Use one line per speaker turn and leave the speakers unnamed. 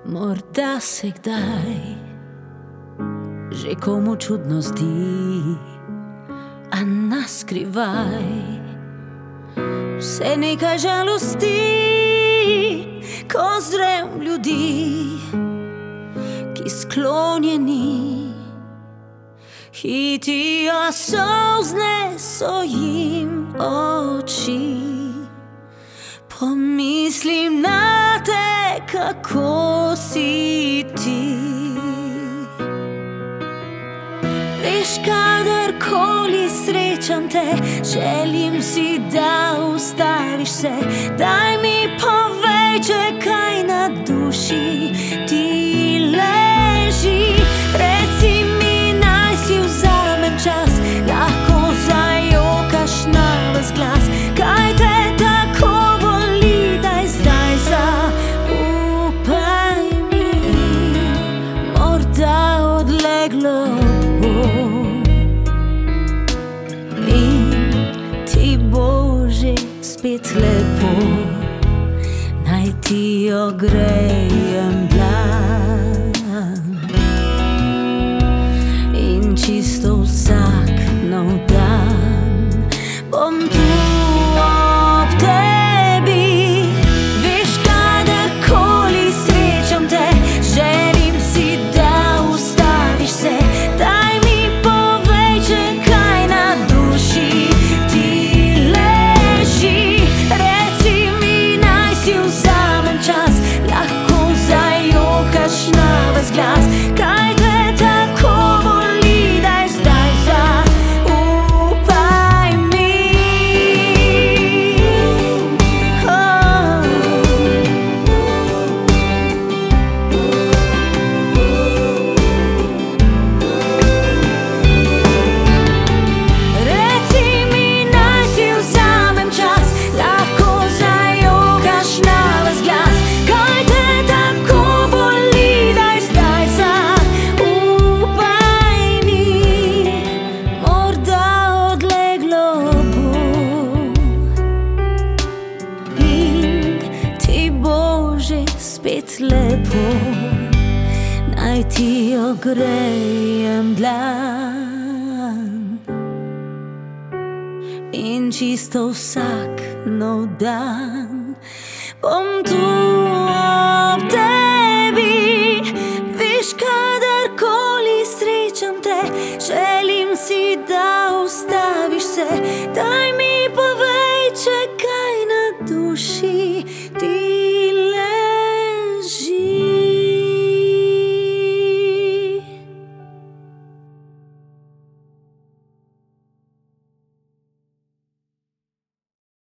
Morda se kdaj že komu čudno zdi, a naskrivaj vse nekaj žalosti, ko zrem ljudi, ki sklonjeni hitijo, solzne so jim oči. Pomislim na te, kako si ti. Veš, kadarkoli srečam te, želim si, da ustaviš se. Daj mi povej, če kaj na duši ti leži. Reci mi, naj si vzamem čas, lahko zajokaš na ves glas. Kaj te tako boli, daj zdaj zaupaj mi. Morda odleglo spet lepo, naj ti ogrejem dlan in čisto vsak nov dan bom tu ob tebi. Veš, kadarkoli srečam te, želim si, da ustaviš se. Daj mi povej, če kaj na duši ti leži. Glas. Kaj te tako boli, daj zdaj zaupaj mi. Reci mi, naj si vzamem čas, lahko zajokaš na ves glas. Kaj te tako boli, spet lepo, naj ti ogrejem dlan in čisto vsak nov dan bom tu ob tebi. Veš, kadarkoli srečam te, želim si, da ustaviš se. Daj mi povej, če kaj na duši ti